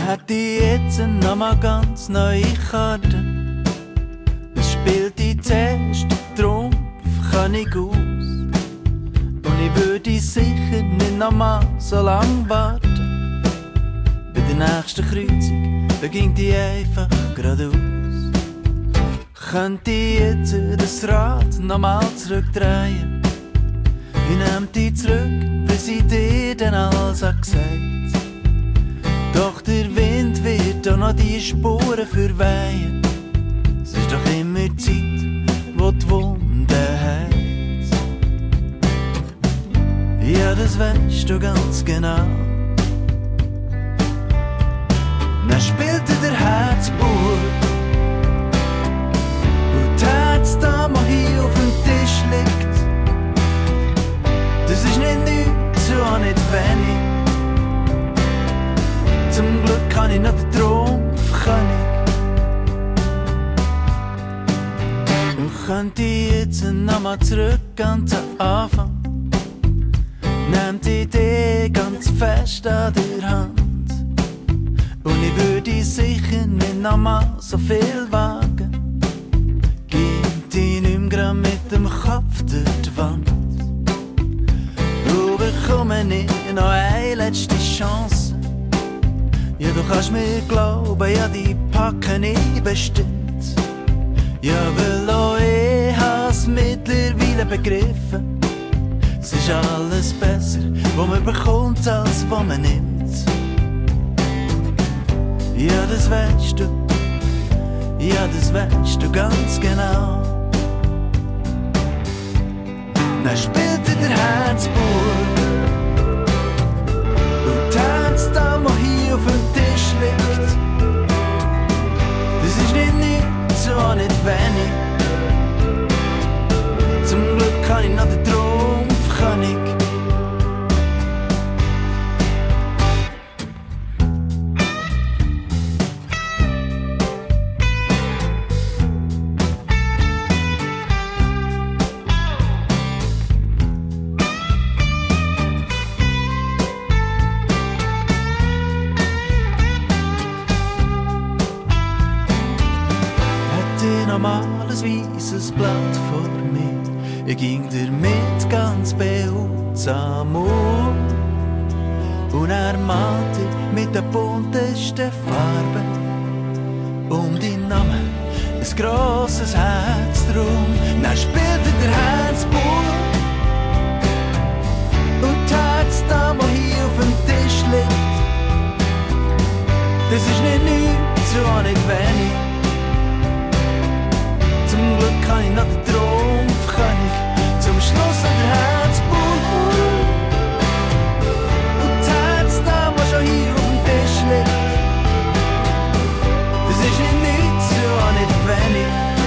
Hätte ich jetzt noch mal ganz neue Karten. Es spielt die zuerst Trumpf König aus. Und ich würde sicher nicht noch mal so lang warten. Bei der nächsten Kreuzung, da ging die einfach geradeaus. Könnte ich jetzt das Rad noch mal zurückdrehen? Ich nehm dich zurück, bis ich dir dann alles gesagt. Doch der Wind wird auch noch die Spuren verweihen. Es ist doch immer Zeit, wo die Wunde heilt. Ja, das weisst du ganz genau. Dann spielte der Herzbub und die Herzdame hier auf dem Tisch liegt. Das ist nicht nichts, so auch nicht wenig. Zum Glück kann ich noch den Trumpfkönig. Und könnte ich jetzt noch mal zurück an den Anfang. Nehmt die Idee ganz fest an der Hand. Und ich würde sicher nicht noch mal so viel wagen. Geht ich nicht mehr mit dem Kopf durch die Wand. Du bekomme nicht noch eine letzte Chance. Ja, du kannst mir glauben, ja, die packen ich bestimmt. Ja, weil auch ich hab's mittlerweile begriffen. Es ist alles besser, was man bekommt, als was man nimmt. Ja, das weißt du, ja, das weißt du ganz genau. Dann spielte der Herzbub und tanzt da, wo hier auf dem Tisch liegt. Das ist nicht nichts, so auch nicht wenig. Zum Glück kann ich noch den Trumpfkönig. Normales weißes Blatt vor mir. Ich ging damit ganz behutsam um. Und er malte mit den buntesten Farben um deinen Namen ein grosses Herz drum. Dann spielte der Herzbub und die Herzdame, die hier auf dem Tisch liegt. Das ist nicht nichts, so auch nicht wenig. Zum Glück kann ich noch den Trumpfkönig. Zum Schluss noch der Herzbub und die Herzdame, die schon hier auf dem Tisch liegt. Das ist nicht nichts, so auch nicht wenig.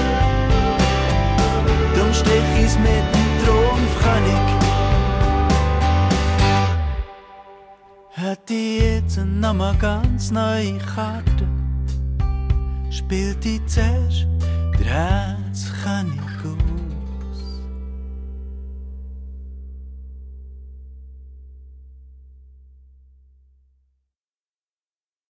Drum stich ich's mit dem Trumpfkönig. Hätte ich jetzt noch mal ganz neue Karten, spielt ich zuerst der Herzkönig aus.